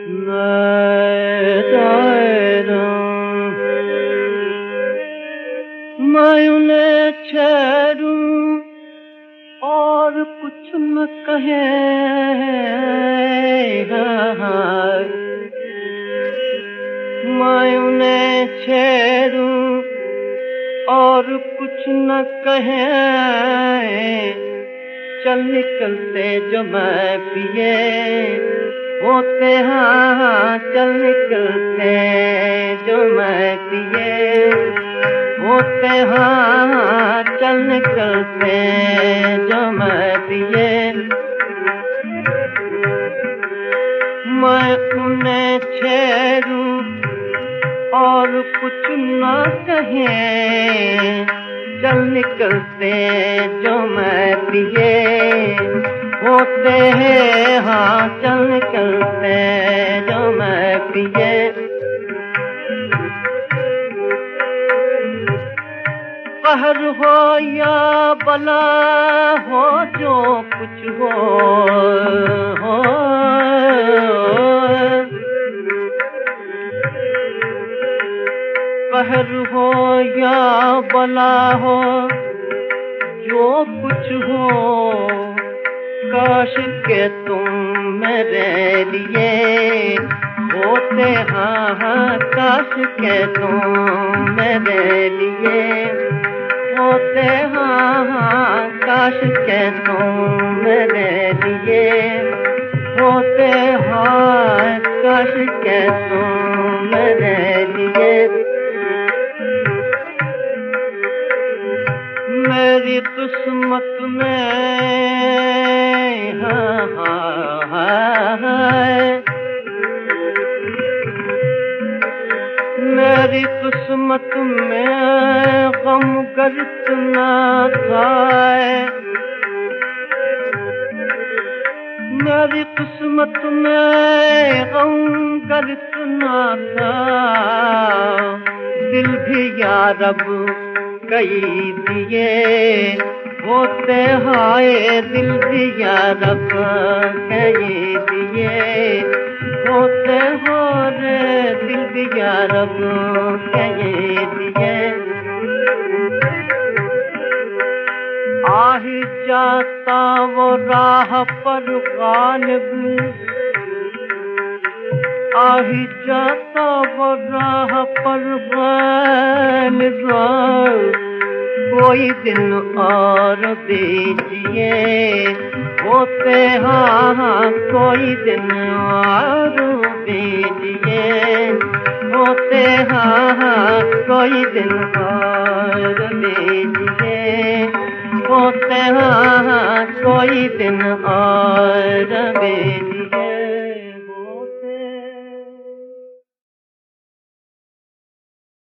मैं उन्हें छेड़ूं और कुछ न कहे, मैं उन्हें छेड़ूं और कुछ न कहे, चल निकलते जो मैं पिए होते, हाँ चल निकलते जो मैं पिए होते, हाँ चल निकलते जो मैं पिए। मैं उन्हें छेड़ूं और कुछ न कहें, चल निकलते जो मैं पिए होते हैं, हाँ चल निकलते जो मैं पिए। कहर हो या बला हो, जो कुछ हो, कहर हो या बला हो, जो कुछ हो, काश के तुम मेरे लिए होते, हाँ हाँ काश के तुम मेरे लिए होते, हाँ हाँ काश के तुम मेरे लिए होते, हाँ काश के तुम मेरे लिए। मेरी किस्मत में हाँ हाँ हाँ, मेरी किस्मत में गम गर्द न था, मेरी किस्मत में गम गर्द न था, दिल भी यारब कई दिए होते, हाय दिल भी यारब कई दिए होते, हो रे दिल भी यारब कई दिए। आही जाता वो राह पर गालिब, आही जाता वो राह पर गालिब, कोई दिन और दीजिए होते, हाँ हाँ कोई दिन और दीजिए होते, हाँ हाँ कोई दिन और दीजिए होते, हाँ हाँ कोई दिन और दीजिए।